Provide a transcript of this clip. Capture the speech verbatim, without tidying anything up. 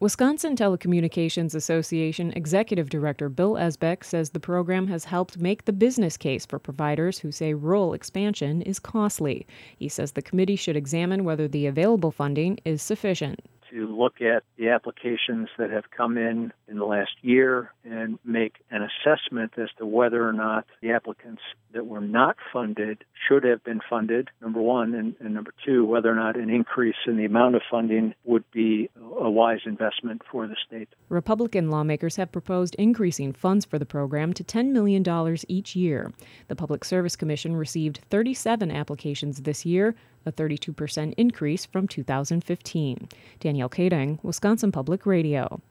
Wisconsin Telecommunications Association Executive Director Bill Esbeck says the program has helped make the business case for providers who say rural expansion is costly. He says the committee should examine whether the available funding is sufficient. To look at the applications that have come in in the last year and make an assessment as to whether or not the applicants that were not funded should have been funded, number one, and, and number two, whether or not an increase in the amount of funding would be a wise investment for the state. Republican lawmakers have proposed increasing funds for the program to ten million dollars each year. The Public Service Commission received thirty-seven applications this year, a thirty-two percent increase from two thousand fifteen. Danielle Kading, Wisconsin Public Radio.